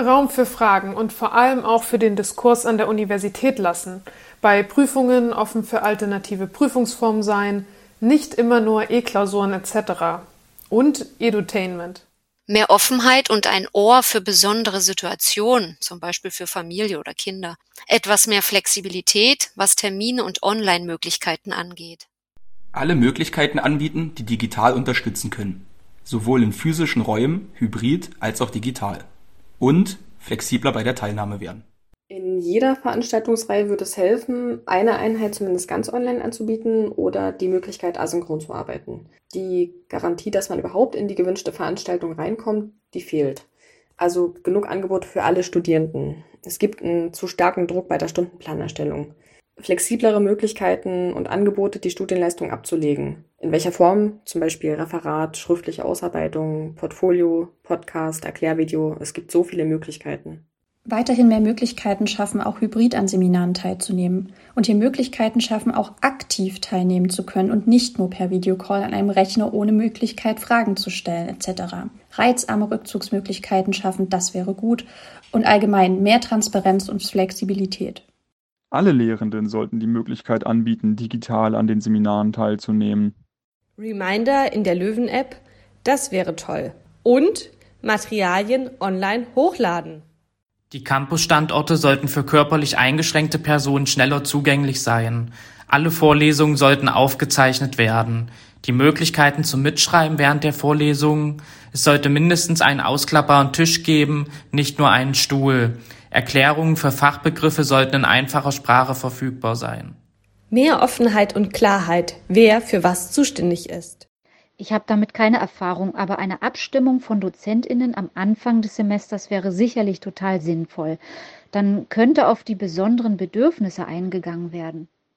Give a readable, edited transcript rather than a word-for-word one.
Raum für Fragen und vor allem auch für den Diskurs an der Universität lassen. Bei Prüfungen offen für alternative Prüfungsformen sein, nicht immer nur E-Klausuren etc. Und Edutainment. Mehr Offenheit und ein Ohr für besondere Situationen, zum Beispiel für Familie oder Kinder. Etwas mehr Flexibilität, was Termine und Online-Möglichkeiten angeht. Alle Möglichkeiten anbieten, die digital unterstützen können. Sowohl in physischen Räumen, hybrid als auch digital. Und flexibler bei der Teilnahme werden. In jeder Veranstaltungsreihe würde es helfen, eine Einheit zumindest ganz online anzubieten oder die Möglichkeit, asynchron zu arbeiten. Die Garantie, dass man überhaupt in die gewünschte Veranstaltung reinkommt, die fehlt. Also genug Angebot für alle Studierenden. Es gibt einen zu starken Druck bei der Stundenplanerstellung. Flexiblere Möglichkeiten und Angebote, die Studienleistung abzulegen. In welcher Form? Zum Beispiel Referat, schriftliche Ausarbeitung, Portfolio, Podcast, Erklärvideo. Es gibt so viele Möglichkeiten. Weiterhin mehr Möglichkeiten schaffen, auch hybrid an Seminaren teilzunehmen. Und hier Möglichkeiten schaffen, auch aktiv teilnehmen zu können und nicht nur per Videocall an einem Rechner ohne Möglichkeit, Fragen zu stellen etc. Reizarme Rückzugsmöglichkeiten schaffen, das wäre gut. Und allgemein mehr Transparenz und Flexibilität. Alle Lehrenden sollten die Möglichkeit anbieten, digital an den Seminaren teilzunehmen. Reminder in der Löwen-App, das wäre toll. Und Materialien online hochladen. Die Campusstandorte sollten für körperlich eingeschränkte Personen schneller zugänglich sein. Alle Vorlesungen sollten aufgezeichnet werden. Die Möglichkeiten zum Mitschreiben während der Vorlesungen. Es sollte mindestens einen ausklappbaren Tisch geben, nicht nur einen Stuhl. Erklärungen für Fachbegriffe sollten in einfacher Sprache verfügbar sein. Mehr Offenheit und Klarheit, wer für was zuständig ist. Ich habe damit keine Erfahrung, aber eine Abstimmung von DozentInnen am Anfang des Semesters wäre sicherlich total sinnvoll. Dann könnte auf die besonderen Bedürfnisse eingegangen werden.